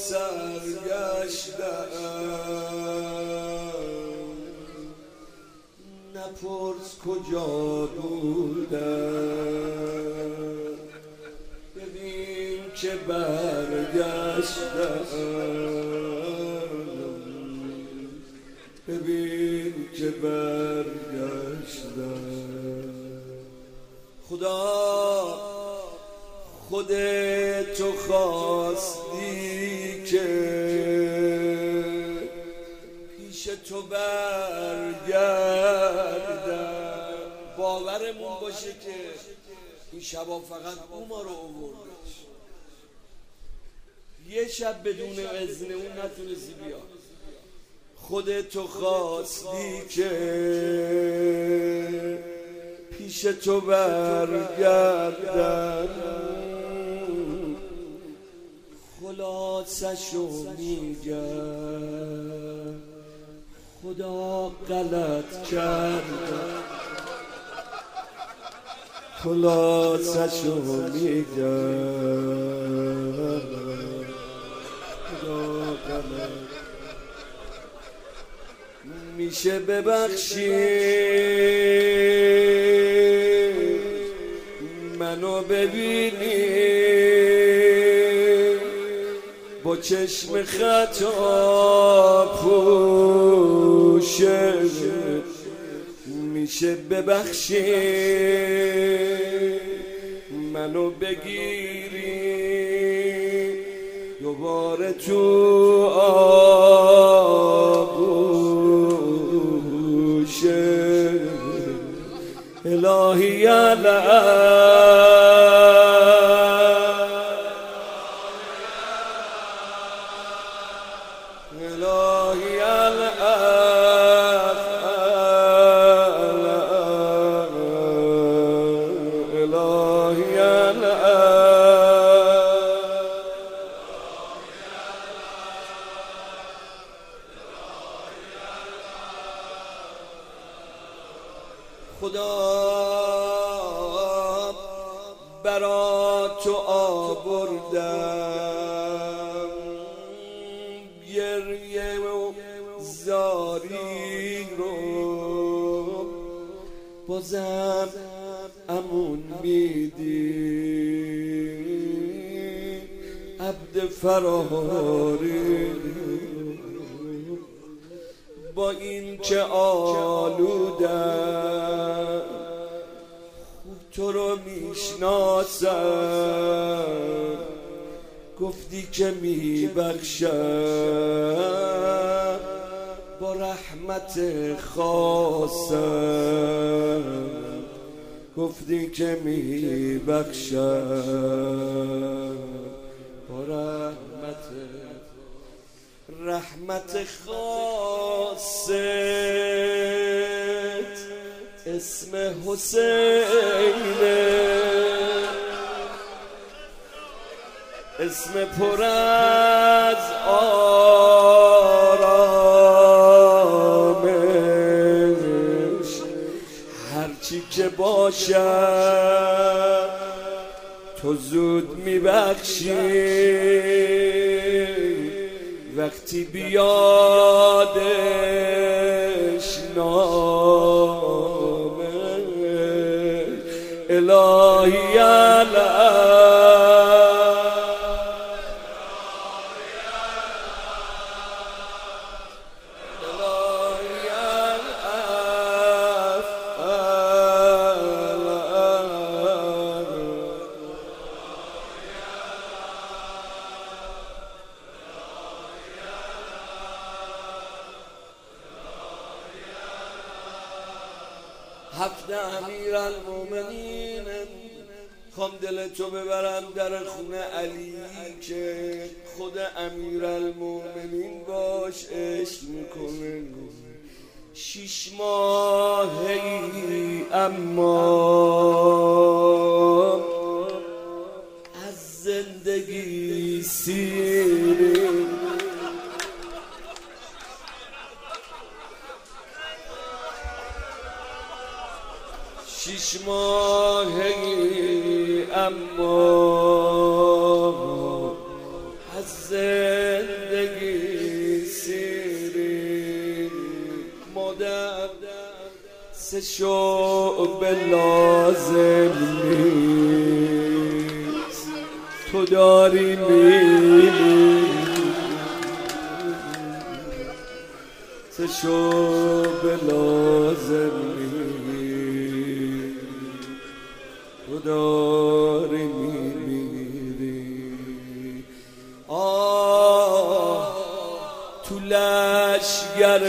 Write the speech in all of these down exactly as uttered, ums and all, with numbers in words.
سرگشتم، نپرس کجا بودم، ببین که برگشتم، ببین که برگشتم. خدا خودتو خواستی که پیش تو برگردم. باورمون باشه که این شبا فقط او ما رو آوردش. یه شب بدون اذن اون نتونستی بیا. خودتو خواستی که پیش تو برگردم، خلاصشو میگم خدا غلط کردم، خلاصشو میگم خدا غلط. میشه ببخشی منو ببینی با چشم خطا پوشه، میشه ببخشی منو بگیری دوباره تو آغوشه. الهی الهی خدا برا تو آوردم گریه و زاری رو، بازم امون میدی عبد فراری. با این که آلودم خوب تو رو میشناسم، گفتی که میبخشم با رحمت خاصم، گفتی که میبخشم با رحمت رحمت خاصت. اسم حسینه، اسم پر از آرامش، هرچی که باشد تو زود میبخشی وقتی بیادش نامه. الهی هفته امیرالمومنین، خوام دل تو ببرم در خونه علی که خود امیرالمومنین باش عشق میکنه. شیش ماهی اما از زندگی سیری، شیش ماهی اما از سه شعبه لازم نیست تو داری میری، سه شعبه لازم نیست تو داری میمیری. آه تو لشگر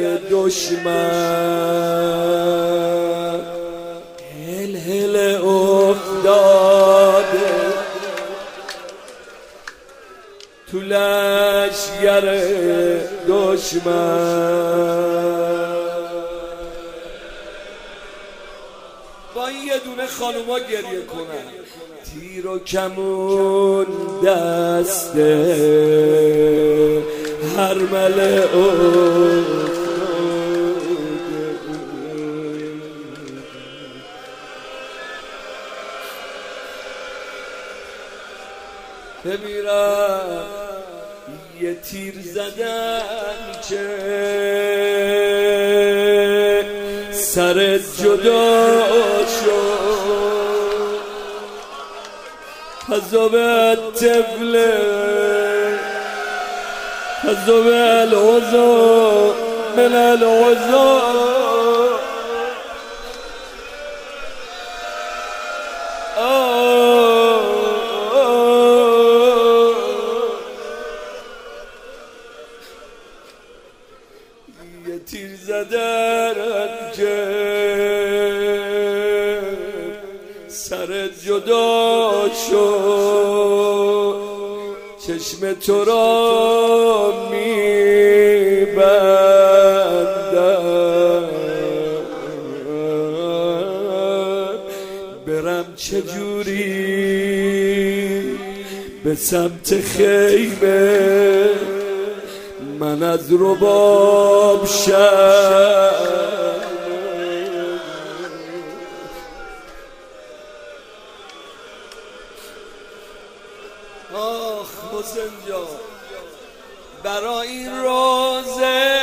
دشمن هل هل افتاده، تو لشگر دشمن با این یه دونه خانوما گریه کنن. تیر و کمون دسته هر مله بمیرم یه تیر زدن که سرت جدا شد، حذاب الطفل حذاب العذر من العذر. یه تیر زدن که سرت جدا شد، چشم تو را میبندم، برم چجوری به سمت خیمه، من از رباب شم. آخ حسین جان برای این روزه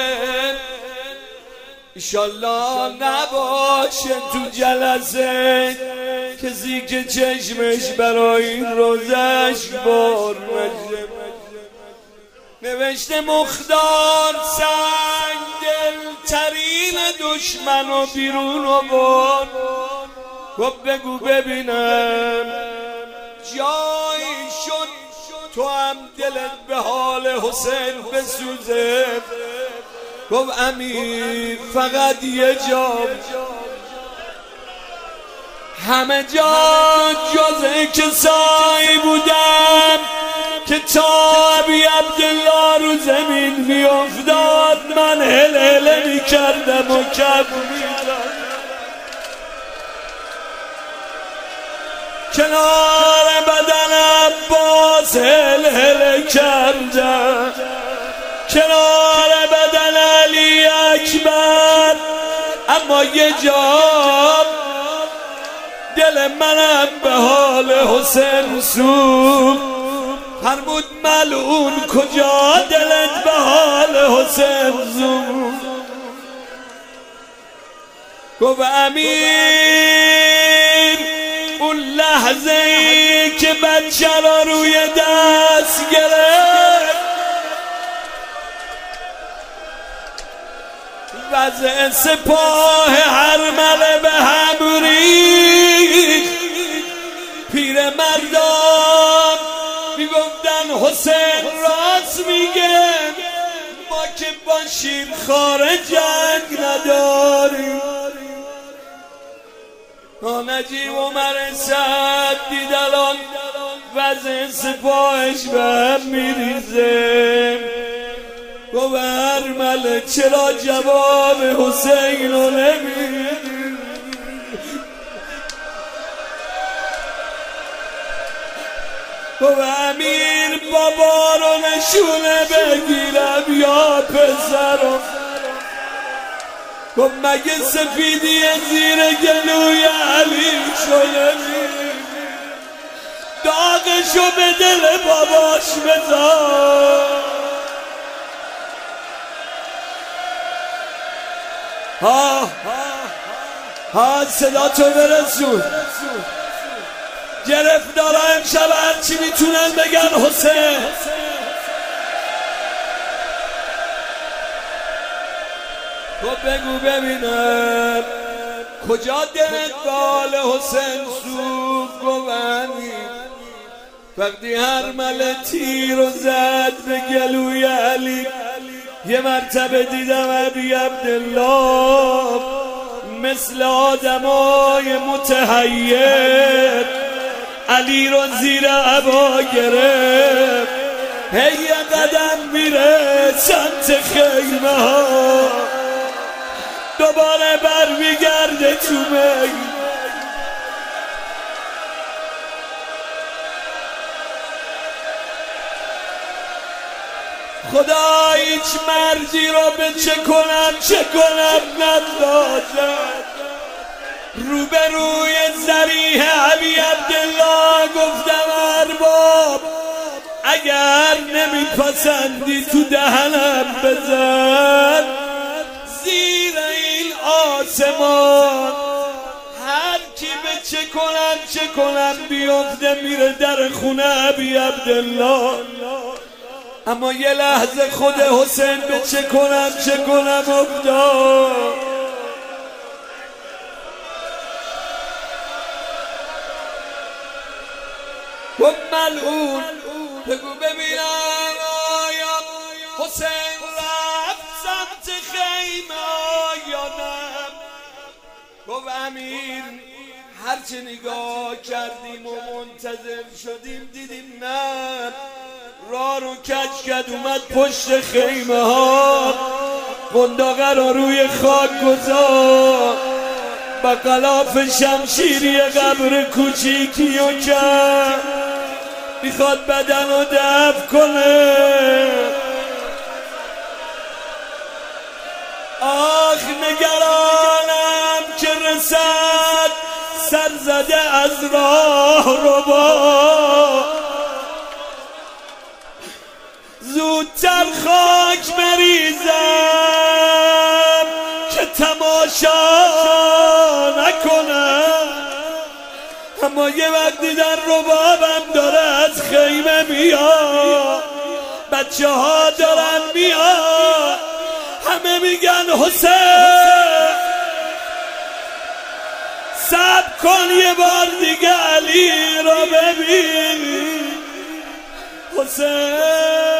ایشالله نباشه تو جلسه کسی که چشمش برای این روزش بار نشه. نوشته مختار سنگ دلترین دشمن و بیرون و بار، گفت بگو ببینم جایی شد تو هم دلت به حال حسین بسوزه. گفت امیر فقط یه جا، همه جا جز کسایی بودم که تا ابی عبدالله رو زمین می افتاد من هل هل می کردم و کف می‌زدم، کنار بدن عباس هل هل کردم، کنار بدن علی اکبر، اما یه جا دل منم به حال حسین سوخت. فرمود ملعون کجا دلت به حال حسین سوخت؟ گفت امیر اون لحظه ای که بچه را روی دست گرفت، وضع سپاه هرمله به هم ریخت. پیر مردان میگفتن حسین راست میگه، ما که با شیرخواره جنگ نداریم. نجیب عمر سعد دید الان وضع سپاهش به هم میریزه، گفت هرمله چرا جواب حسین رو نمیدی؟ گفت امیر بابا رو نشونه بگیرم یا پسرم؟ گفت مگه سفیدی زیر گلوی علی شده داغشو به دل باباش بذار. ها ها ها صدا تو برسون. گرفتارا امشب هرچی میتونن بگن حسین. تو بگو ببینم کجا دلت بال حسین سوخت گوانی وقتی هر مل تیر و زد به گلوی علی. یه مرتبه دیدم ابی عبدالله مثل آدمای متحیر علی رو زیر عبا گرفت. هی یه قدم میره سمت خیمه ها دوباره بر میگرده تو می. خدا هیچ مردی رو به چه کنم چه کنم نداشت. روبروی ذریح ابی عبدالله گفتم ارباب اگر نمیپسندی تو دهنم بزن زیر این آسمان هر کی به چه کنم چه کنم بیفته میره در خونه ابی عبدالله. اما یه لحظه خود حسین به چه کنم چه کنم افتاد. و ملعون بگو ببینم آیا حسین رفت سمت خیمه یا نه. گفت امیر هرچه نگاه کردیم و منتظر شدیم دیدیم نه. راه رو کج کد اومد پشت خیمه ها قنداقه رو روی خاک گذار با غلاف شمشیری قبر کوچیکی و کرد میخواد بدن رو دفن کنه. آخ نگرانم که رسد سر زده از راه رو با زودتر خاک بریزم که تماشا نکنم. اما یه وقتی در ربابم داره از خیمه میاد بچه ها دارن میاد همه میگن حسین صبر کن یه بار دیگه علی رو ببین. حسین